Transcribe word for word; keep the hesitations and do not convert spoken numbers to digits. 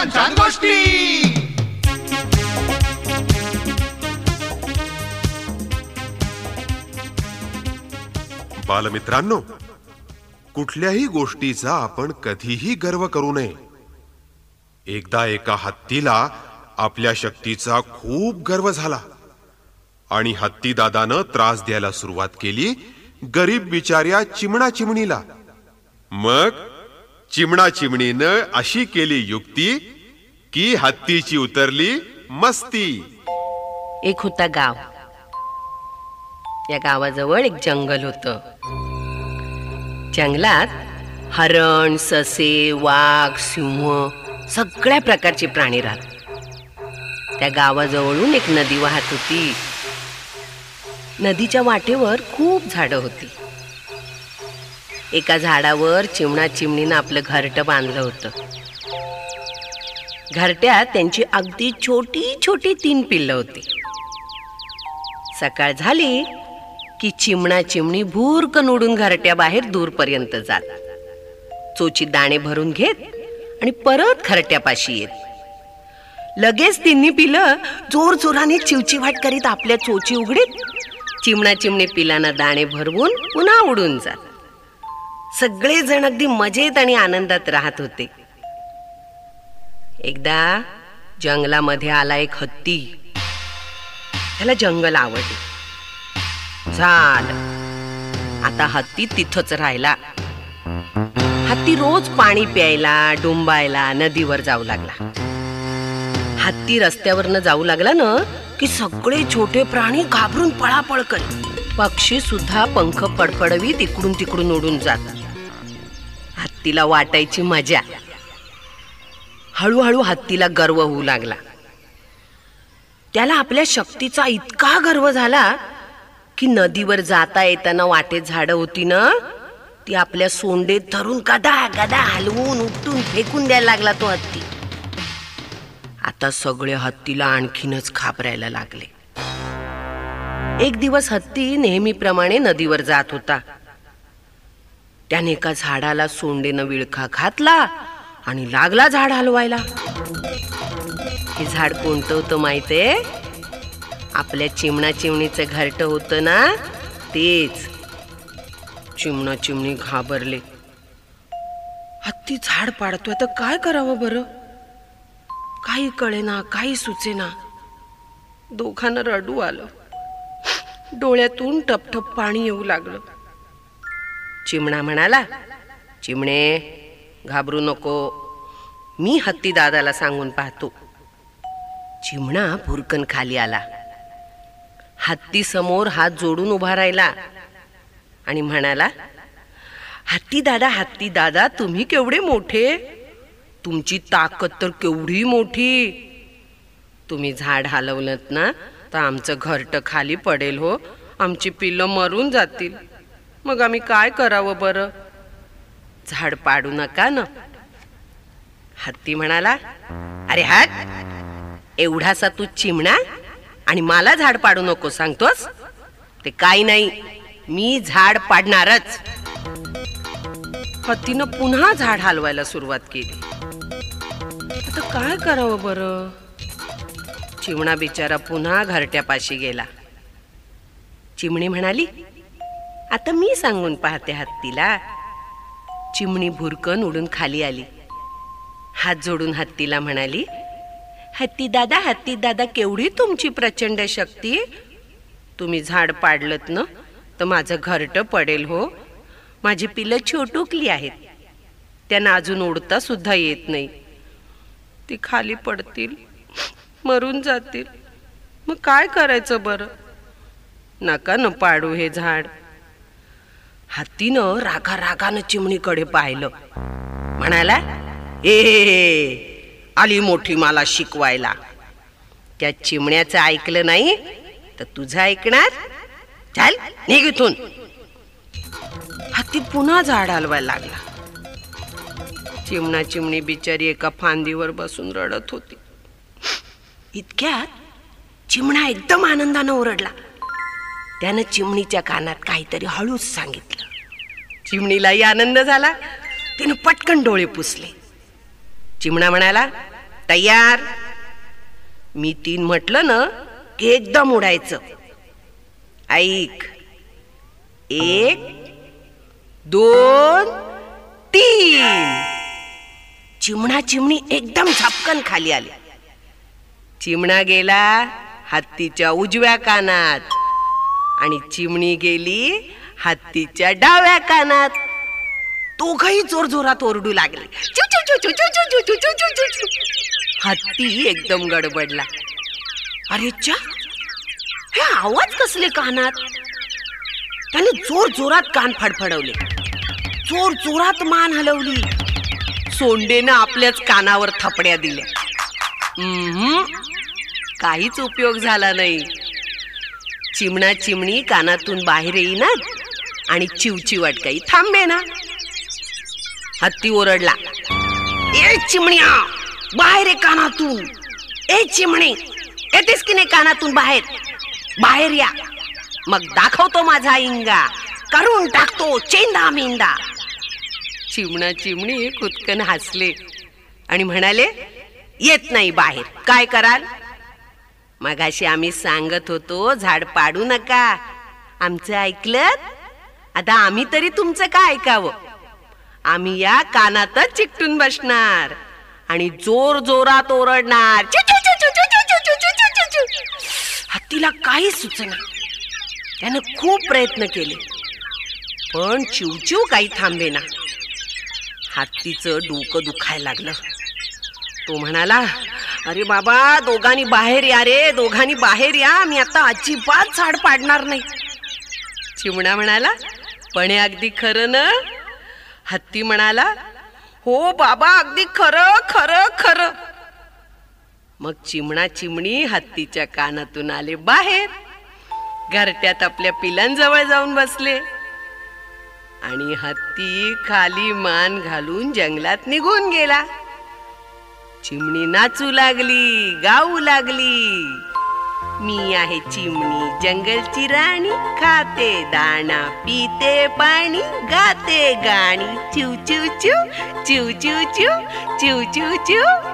छान छान गोष्टी. बालमित्रांनो, कुठल्याही गोष्टीचा आपण कधीही गर्व करू नये. एकदा एका हत्तीला आपल्या शक्तीचा खूप गर्व झाला आणि हत्ती दादानं त्रास द्यायला सुरुवात केली गरीब बिचाऱ्या चिमणा चिमणीला. मग चिमणा चिमणीनं अशी केली युक्ती की हत्तीची उतरली मस्ती. एक होता गाव. या गावाजवळ एक जंगल होतं. जंगलात हरण, ससे, वाघ, सिंह सगळ्या प्रकारचे प्राणी राहत. त्या गावाजवळून एक नदी वाहत होती. नदीच्या वाटेवर खूप झाडं होती. एका झाडावर चिमणा चिमणीनं आपलं घरटं बांधलं होतं. घरट्यात त्यांची अगदी छोटी छोटी तीन पिल्लं होती. सकाळ झाली की चिमणा चिमणी भुरकन उडून घरट्या बाहेर दूरपर्यंत जात, चोची दाणे भरून घेत आणि परत घरट्यापाशी येत. लगेच तिन्ही पिलं जोर जोराने चिवचिवाट करीत आपल्या चोची उघडीत चिमणा चिमणी पिलांना दाणे भरवून पुन्हा उडून जात. सगळे जण अगदी मजेत आणि आनंदात राहत होते. एकदा जंगलामध्ये आला एक हत्ती. त्याला जंगल आवडले. झालं, आता हत्ती तिथंच राहिला. हत्ती रोज पाणी प्यायला, डुंबायला नदीवर जाऊ लागला. हत्ती रस्त्यावरनं जाऊ लागला ना की सगळे छोटे प्राणी घाबरून पळापळ करीत. पक्षी सुद्धा पंख फडफडवीत इकडून तिकडून उडून जातात. हत्तीला वाटायची मजा. हळूहळू हत्तीला गर्व होऊ लागला. त्याला आपल्या शक्तीचा इतका गर्व झाला की नदीवर जाता येताना वाटेत झाडं होती ना, ती आपल्या सोंडेत धरून गदा गदा हलवून उपटून फेकून द्यायला लागला तो हत्ती. आता सगळे हत्तीला आणखीनच घाबरायला लागले. एक दिवस हत्ती नेहमीप्रमाणे नदीवर जात होता. त्याने एका झाडाला सोंडेनं विळखा घातला आणि लागला झाड हलवायला. हे झाड कोणतं होतं माहितीये? आपल्या चिमणा चिमणीचं घरटं होतं ना, तेच. चिमणा चिमणी घाबरले. हत्ती झाड पाडतोय तर काय करावं बरं? काही कळेना, काही सुचेना. दोघांना रडू आलं. डोळ्यातून टपटप पाणी येऊ लागलं. चिमणा म्हणाला, चिमणे घाबरू नको, मी हत्ती दादाला सांगून पाहतो. चिमणा भुरकन खाली आला. हत्ती समोर हात जोडून उभा राहिला आणि म्हणाला, हत्ती दादा, हत्ती दादा, तुम्ही केवढे मोठे, तुमची ताकद तर केवढी मोठी. तुम्ही झाड हलवलत ना तर आमचं घरटं खाली पडेल हो, आमची पिल्लं मरून जातील. मग आम्ही काय करावं बरं? झाड पाडू नका ना. हत्ती म्हणाला, अरे हट, एवढासा तू चिमणा आणि मला झाड पाडू नको सांगतोस? ते काही नाही, मी झाड पाडणारच. हत्तीनं पुन्हा झाड हलवायला सुरुवात केली. आता काय करावं बरं? चिमणा बिचारा पुन्हा घरट्यापाशी गेला. चिमणी म्हणाली, आता मी सांगून पाहते हत्तीला. चिमणी भुरकन उडून खाली आली. हात जोडून हत्तीला म्हणाली, हत्ती दादा, हत्ती दादा, केवढी तुमची प्रचंड शक्ती. तुम्ही झाड पाडलत ना तर माझं घरटं पडेल हो. माझी पिलं छोटुकली आहेत, त्यांना अजून उडता सुद्धा येत नाही. ती खाली पडतील, मरून जातील. मग काय करायचं बरं? नका न पाडू हे झाड. हत्तीनं रागा रागानं चिमणीकडे पाहिलं. म्हणाला, ए आली मोठी मला शिकवायला. त्या चिमण्याचं ऐकलं नाही तर तुझं ऐकणार? चाल निघ इथून. हत्ती पुन्हा झाड हलवायला लागला. चिमणा चिमणी बिचारी एका फांदीवर बसून रडत होती. इतक्यात चिमणा एकदम आनंदानं ओरडला. त्यानं चिमणीच्या कानात काहीतरी हळूच सांगितलं. चिमणीलाही आनंद झाला. तिनं पटकन डोळे पुसले. चिमणा म्हणाला, तयार? मी तीन म्हटलं ना की एकदम उडायचं. ऐक, एक दोन तीन. चिमणा चिमणी एकदम झपकन खाली आले. चिमणा गेला हत्तीच्या उजव्या कानात आणि चिमणी गेली हत्तीच्या डाव्या कानात. दोघही जोर जोरात ओरडू लागले. चू चू चू चू चू चू चू चू चू चू चू. हत्ती एकदम गडबडला. अरे च्या, हे आवाज कसले कानात? त्याने जोर जोरात कान फडफडवले, जोर जोरात मान हलवली. सोंडेनं आपल्याच कानावर थपड्या दिल्या. हम्म काहीच उपयोग झाला नाही. चिमणा चिमणी कानातून बाहेर येईनात आणि चिवचिवाट काही थांबे ना. हत्ती ओरडला, ए चिमण्या, बाहेर ये कानातून. ए चिमणे, येतेस की नाही कानातून बाहेर? बाहेर या, मग दाखवतो माझा इंगा, करून टाकतो चेंदा मेंदा. चिमणा चिमणी कुतकन हसले आणि म्हणाले, येत नाही बाहेर, काय कराल? मगाशी आम्ही सांगत होतो झाड पाडू नका, आमचं ऐकलं? आता आम्ही तरी तुमचं काय ऐकावं? आम्ही या कानातच चिकटून बसणार आणि जोर जोरात ओरडणार. हत्तीला काही सुचना. त्यानं खूप प्रयत्न केले पण चिवचिव काही थांबेना. हत्तीचं डोकं दुखायला लागलं. तो म्हणाला, अरे बाबा, दोघांनी बाहेर या रे, दोघांनी बाहेर या, मी आता अजिबात झाड पाडणार नाही. चिमणा म्हणाला, पण हे अगदी खरं ना? हत्ती म्हणाला, हो बाबा, अगदी खरं खरं खरं. मग चिमणा चिमणी हत्तीच्या कानातून आले बाहेर. घरट्यात आपल्या पिलांजवळ जाऊन बसले आणि हत्ती खाली मान घालून जंगलात निघून गेला. चिमणी नाचू लागली, गाऊ लागली. मी आहे चिमणी जंगलची राणी, खाते दाणा पिते पाणी, गाते गाणी. चिव चिव चिव चिव चिव चिव चिव चिव चिव.